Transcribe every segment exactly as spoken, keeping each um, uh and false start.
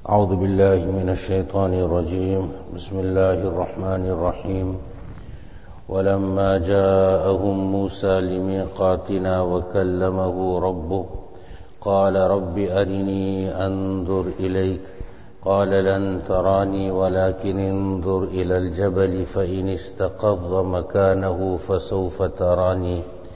أعوذ بالله من الشيطان الرجيم بسم الله الرحمن الرحيم ولما جاءهم موسى لميقاتنا وكلمه ربه قال رب أرني أنظر إليك قال لن تراني ولكن انظر إلى الجبل فإن استقر مكانه فسوف تراني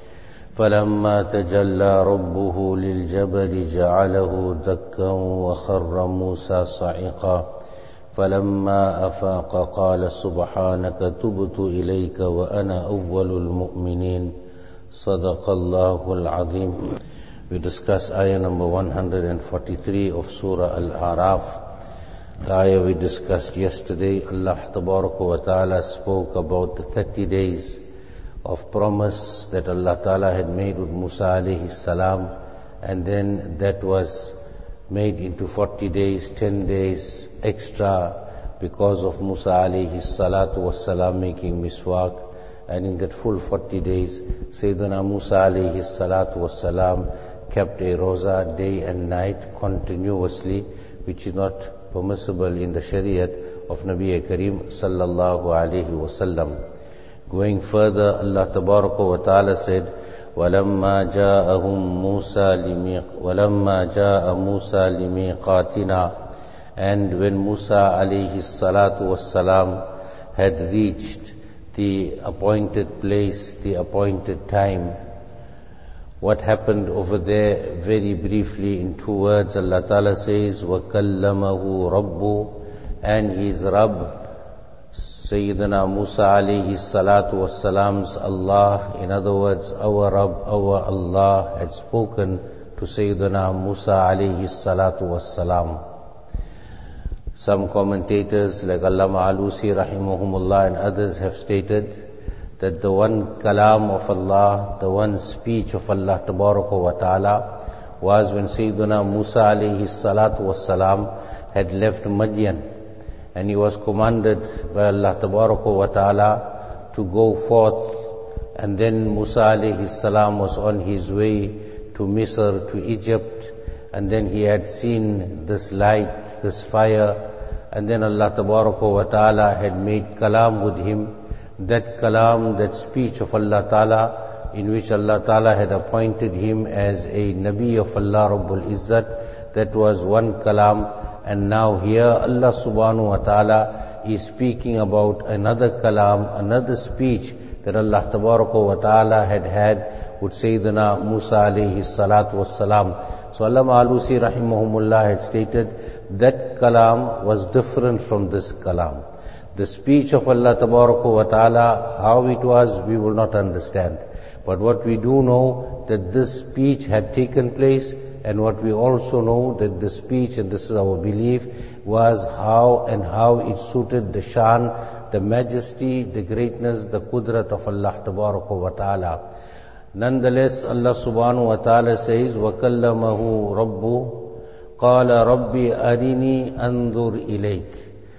فلما تجلى ربه للجبل جعله دكا وخر موسى صعقا فلما أفاق قال سبحانك تبت إليك وأنا أول المؤمنين صدق الله العظيم. We discuss ayah number one hundred forty-three of Surah Al-A'raf. The ayah we discussed yesterday, Allah Tabaraka wa Ta'ala spoke about the thirty days of promise that Allah Ta'ala had made with Musa alayhi salam, and then that was made into forty days, ten days extra because of Musa alayhi salatu was salam making miswak. And in that full forty days, Sayyidina Musa alayhi salatu was salam kept a roza day and night continuously, which is not permissible in the Shariat of Nabi Kareem sallallahu alayhi wasallam. Going further, Allah Tabaraka wa Ta'ala said, وَلَمَّا جَاءَهُمْ مُوسَى لِمِيقَ وَلَمَّا جَاءَ مُوسَى لِمِيقَاتِنَا. And when Musa alayhi salatu was salam had reached the appointed place, the appointed time, what happened over there? Very briefly in two words, Allah Ta'ala says, وَكَلَّمَهُ رَبُّ, and his Rabb, Sayyidina Musa alayhi salatu was salam's Allah, in other words, our Rabb, our Allah, had spoken to Sayyidina Musa alayhi salatu was salam. Some commentators like Allama Alusi rahimahumullah and others have stated that the one kalam of Allah, the one speech of Allah Tabaraka wa Ta'ala was when Sayyidina Musa alayhi salatu was salam had left Madian, and he was commanded by Allah Tabaraka wa Ta'ala to go forth. And then Musa alayhi salam was on his way to Misr, to Egypt, and then he had seen this light, this fire, and then Allah Tabaraka wa Ta'ala had made kalam with him. That kalam, that speech of Allah Ta'ala, in which Allah Ta'ala had appointed him as a Nabi of Allah Rabbul Izzat, that was one kalam. And now here Allah Subhanahu wa Ta'ala is speaking about another kalam, another speech that Allah Tabaraka wa Ta'ala had had with Sayyidina Musa alayhi salatu was salam. So Allama Alusi rahimahumullah had stated that kalam was different from this kalam. The speech of Allah Tabaraka wa Ta'ala, how it was, we will not understand. But what we do know, that this speech had taken place, and what we also know, that the speech, and this is our belief, was how and how it suited the shan, the majesty, the greatness, the qudrat of Allah Tabaraka wa Ta'ala. Nonetheless, Allah Subhanahu wa Ta'ala says, وَكَلَّمَهُ رَبُّ قَالَ رَبِّ أَرِنِي أَنظُرْ إِلَيْكَ.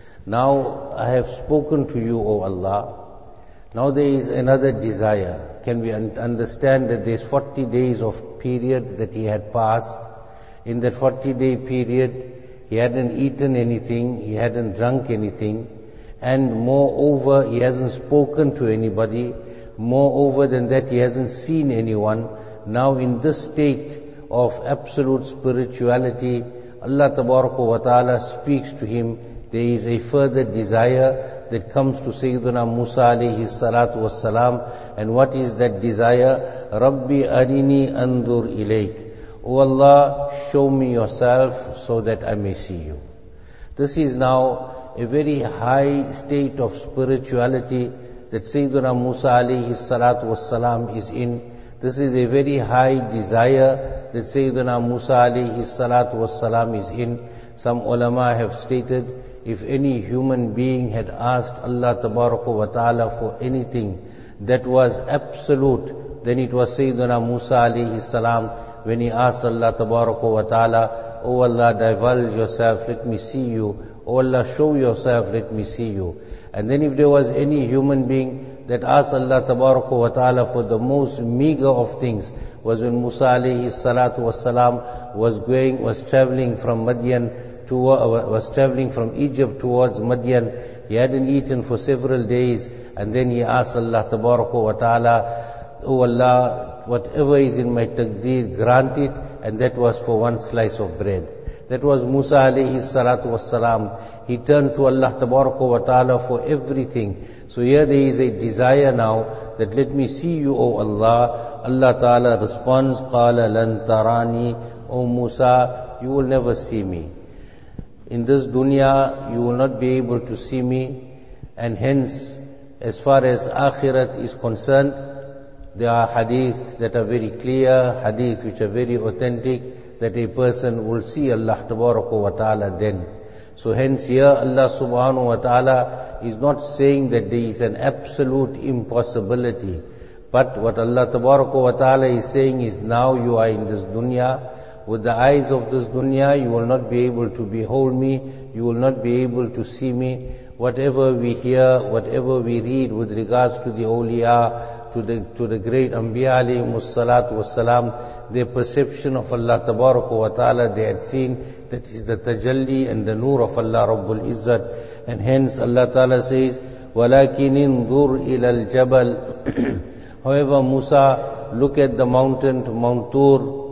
Now, I have spoken to you, O Allah. Now there is another desire. Can we un- understand that there is forty days of period that he had passed? In that forty day period, he hadn't eaten anything, he hadn't drunk anything, and moreover, he hasn't spoken to anybody. Moreover than that, he hasn't seen anyone. Now in this state of absolute spirituality, Allah Tabaraka wa Ta'ala speaks to him. There is a further desire that comes to Sayyidina Musa alayhi salatu was salam. And what is that desire? Rabbi arini andur ilayk. O Allah, show me yourself so that I may see you. This is now a very high state of spirituality that Sayyidina Musa alayhi salatu was salam is in. This is a very high desire that Sayyidina Musa alayhi salatu was salam is in. Some ulama have stated, if any human being had asked Allah Tabaraka wa Ta'ala for anything that was absolute, then it was Sayyidina Musa alayhi salam when he asked Allah Tabaraka wa Ta'ala, O Allah, divulge yourself, let me see you. O Allah, show yourself, let me see you. And then if there was any human being that asked Allah Tabaraka wa Ta'ala for the most meager of things, was when Musa alayhi salatu was salam was going, was traveling from Madian to, was traveling from Egypt towards Madian. He hadn't eaten for several days, and then he asked Allah Tabaraka wa Ta'ala, "Oh Allah, whatever is in my taqdeer, grant it," and that was for one slice of bread. That was Musa alayhi salatu wassalam. He turned to Allah Tabaraka wa Ta'ala for everything. So here there is a desire now that let me see you, O Allah. Allah Ta'ala responds, قَالَ لَن تَرَانِي, O Musa, you will never see me. In this dunya, you will not be able to see me, and hence, as far as akhirat is concerned, there are hadith that are very clear, hadith which are very authentic, that a person will see Allah Tabaraka wa Ta'ala then. So hence here Allah Subhanahu wa Ta'ala is not saying that there is an absolute impossibility. But what Allah Tabaraka wa Ta'ala is saying is, now you are in this dunya. With the eyes of this dunya, you will not be able to behold me. You will not be able to see me. Whatever we hear, whatever we read with regards to the awliya, to the, to the great Anbiya alayhimus salatu wassalam, their perception of Allah Tabaraka wa Ta'ala, they had seen that is the tajalli and the nur of Allah Rabbul Izzat. And hence Allah Ta'ala says, وَلَكِنْ انظُرْ إِلَى الْجَبَلِ. However, Musa, look at the mountain, to Mount Tur.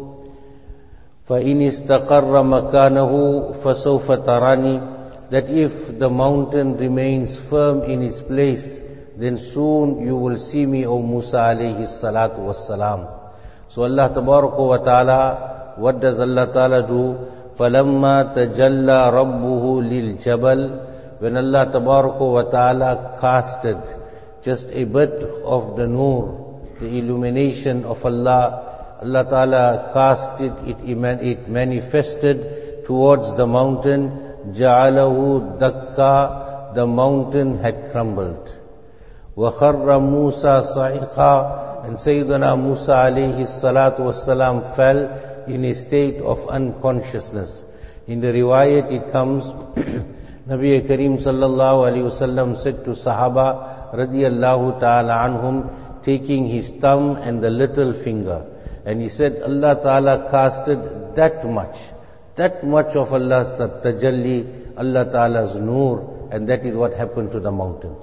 فَإِنِ اسْتَقَرَّ مَكَانَهُ فَسَوْفَ تَرَانِي. That if the mountain remains firm in its place, then soon you will see me, O Musa alayhi salatu wassalam. So Allah Tabaraka wa Ta'ala, what does Allah Ta'ala do? فَلَمَّا تَجَلَّى رَبُّهُ لِلْجَبَلِ. When Allah Tabaraka wa Ta'ala casted just a bit of the nur, the illumination of Allah, Allah Ta'ala cast it, it, it manifested towards the mountain. جَعَلَهُ دَكَّا. The mountain had crumbled. وَخَرَّ مُوسَى صَعِقًا. And Sayyidina Musa alayhi salatu wassalam fell in a state of unconsciousness. In the riwayat it comes, Nabi Kareem sallallahu alayhi wasallam said to Sahaba radiyallahu ta'ala anhum, taking his thumb and the little finger, and he said, Allah Ta'ala casted that much, that much of Allah's tajalli, Allah Ta'ala's nur, and that is what happened to the mountain.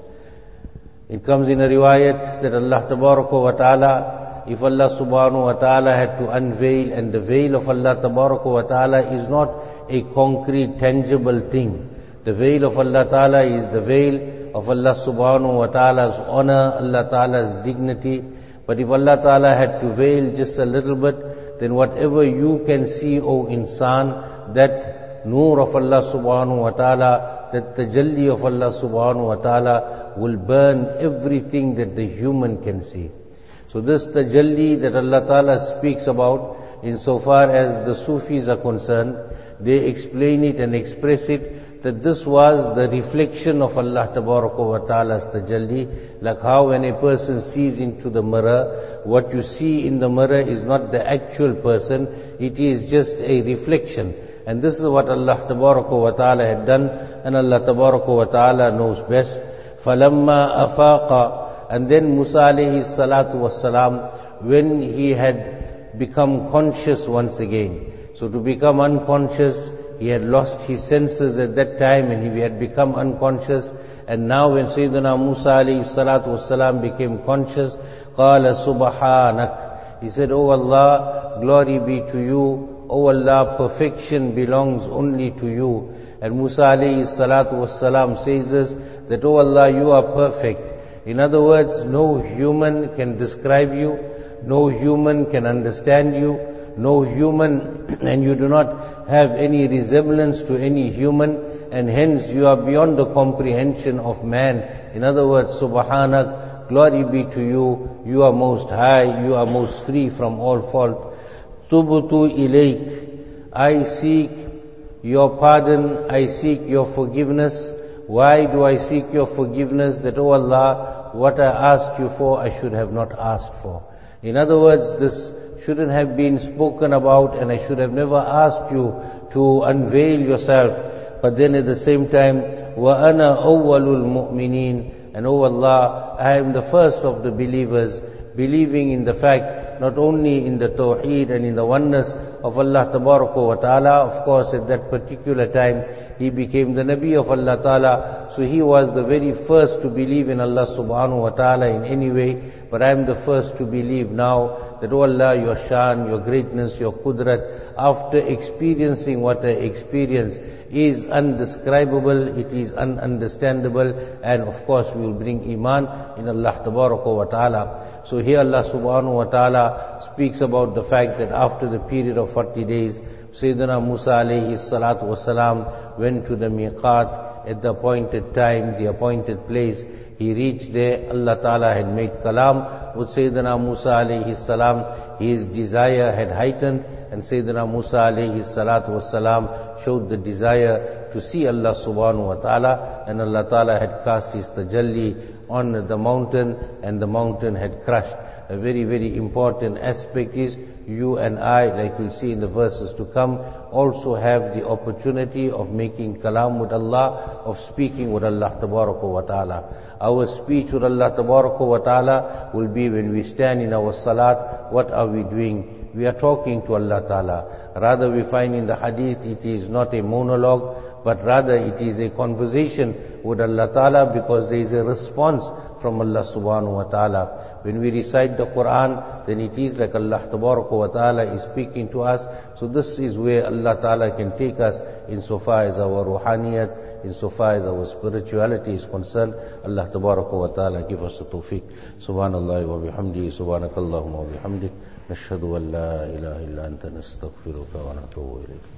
It comes in a riwayat that Allah Tabaraka wa Ta'ala, if Allah Subhanahu wa Ta'ala had to unveil, and the veil of Allah Tabaraka wa Ta'ala is not a concrete, tangible thing. The veil of Allah Ta'ala is the veil of Allah Subhanahu wa Ta'ala's honor, Allah Ta'ala's dignity. But if Allah Ta'ala had to veil just a little bit, then whatever you can see, O insan, that nur of Allah Subhanahu wa Ta'ala, that tajalli of Allah Subhanahu wa Ta'ala will burn everything that the human can see. So this tajalli that Allah Ta'ala speaks about, insofar as the Sufis are concerned, they explain it and express it, that this was the reflection of Allah Tabaraka wa Ta'ala's tajalli. Like how when a person sees into the mirror, what you see in the mirror is not the actual person, it is just a reflection. And this is what Allah Tabaraka wa Ta'ala had done, and Allah Tabaraka wa Ta'ala knows best. فَلَمَّا أَفَاقَ. And then Musa alayhi salatu wassalam, when he had become conscious once again. So to become unconscious, he had lost his senses at that time, and he had become unconscious. And now when Sayyidina Musa alayhi salatu wassalam became conscious, قَالَ سُبْحَانَكَ. He said, O Allah, glory be to you. O Allah, perfection belongs only to you. And Musa alayhi salatu wassalam says this, that, O Allah, you are perfect. In other words, no human can describe you, no human can understand you, no human, and you do not have any resemblance to any human, and hence you are beyond the comprehension of man. In other words, Subhanak, glory be to you, you are most high, you are most free from all fault. Tubtu ilayk, I seek your pardon, I seek your forgiveness. Why do I seek your forgiveness? That, O Allah, what I asked you for, I should have not asked for. In other words, this shouldn't have been spoken about, and I should have never asked you to unveil yourself. But then at the same time, وَأَنَا أَوَّلُ الْمُؤْمِنِينَ. And, O Allah, I am the first of the believers, believing in the fact not only in the Tawheed and in the oneness of Allah Tabaraka wa Ta'ala. Of course, at that particular time, he became the Nabi of Allah Ta'ala. So he was the very first to believe in Allah Subhanahu wa Ta'ala in any way. But I am the first to believe now that, oh Allah, your shan, your greatness, your qudrat, after experiencing what I experience, is undescribable, it is ununderstandable, and of course we will bring iman in Allah Tabaraka wa Ta'ala. So here Allah Subhanahu wa Ta'ala speaks about the fact that after the period of forty days, Sayyidina Musa alayhi salatu wasalam went to the miqat at the appointed time, the appointed place. He reached there, Allah Ta'ala had made kalam with Sayyidina Musa alayhi salam. His desire had heightened, and Sayyidina Musa alayhi salatu wasalam showed the desire to see Allah Subhanahu wa Ta'ala, and Allah Ta'ala had cast His tajalli on the mountain, and the mountain had crushed. A very, very important aspect is, you and I, like we'll see in the verses to come, also have the opportunity of making kalam with Allah, of speaking with Allah Tabaraka wa Ta'ala. Our speech with Allah Tabaraka wa Ta'ala will be when we stand in our salat. What are we doing? We are talking to Allah Ta'ala. Rather, we find in the hadith, it is not a monologue, but rather it is a conversation with Allah Ta'ala, because there is a response from Allah Subhanahu wa Ta'ala. When we recite the Quran, then it is like Allah Tabaraka wa Ta'ala is speaking to us. So this is where Allah Ta'ala can take us insofar as our ruhaniyat, insofar as our spirituality is concerned. Allah Tabaraka wa Ta'ala give us the tawfiq. Subhanallah wa bihamdihi, subhanakallahumma wa bihamdik, nashhadu an la ilaha illa anta nastaghfiruka wa natubu ilayk.